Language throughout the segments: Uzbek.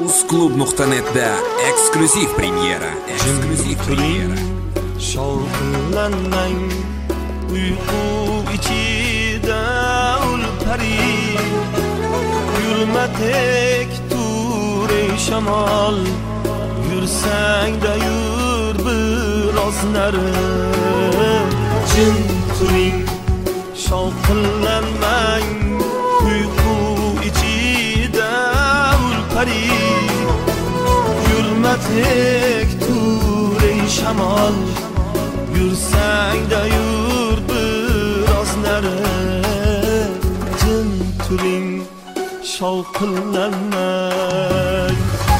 Uzklub.net'da eksklyuziv premyera. Shovqinlanmang uyqu ichida ulpari, yurma tek turay shamol, yursang-da yur biroz nari. Jim turing, shovqinlanmang uyqu ichida ulpari, yurma tek turay shamol, yursang-da yur biroz nari. Jim turing, shovqinlanmang.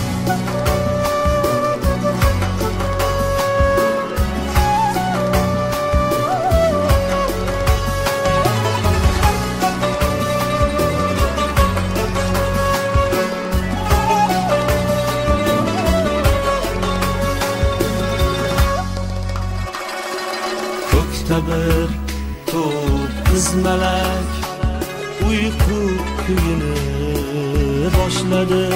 Bir to'p qizmalak uyqu kuyini boshladi.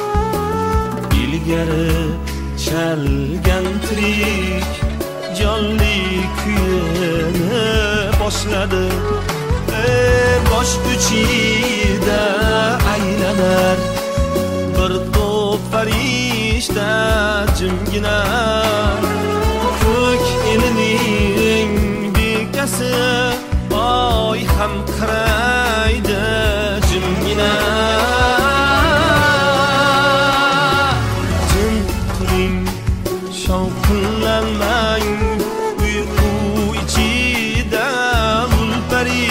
Ilgari chalgan tirik jonli kuyini boshladi. Bosh uchida aylanar bir to'p farishta jimgina, ko'k elining oy ham qaraydi jimgina. Jim turing, shovqinlanmang uyqu ichida ulpari,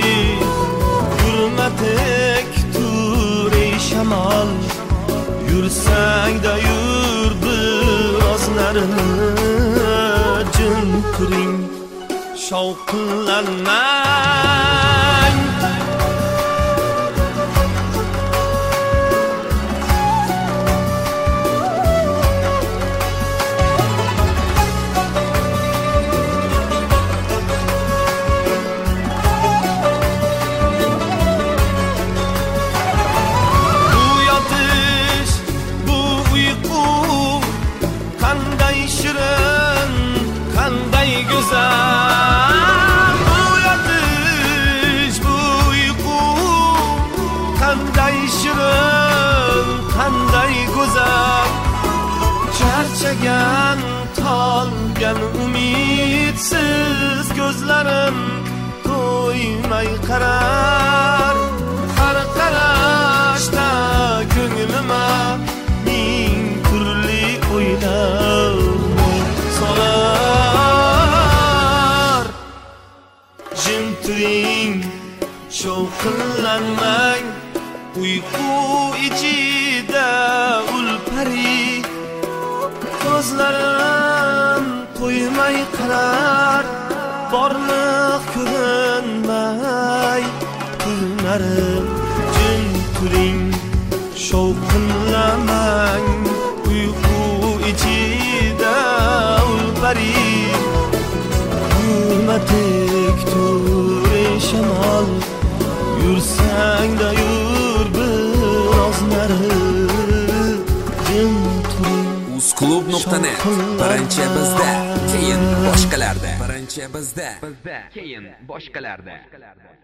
yurma tek turay shamol, yursang-da yur biroz nari. Jim turing, shovqinlanmang. Bu yotish, bu uyqu qanday shirin, qanday go'zal. Qanday shirin, qanday go'zal. Charchagan, tolgan umidsiz ko'zlarim to'ymay qarar. Har qarashda ko'nglima ming turli o'ylar solar. Jim turing, shovqinlanmang uyqu ichida ulpari, ko'zlarim to'ymay qarar. Borliq ko'rinmay ko'rinarim. Jim turing, shovqinlanmang uyqu ichida ulpari, yurma tek turay shamol, yursang-da yur biroz nari. Jim turing, Uzklub.net. Birinchi bizda, keyin boshqalarda. Birinchi bizda, keyin boshqalarda.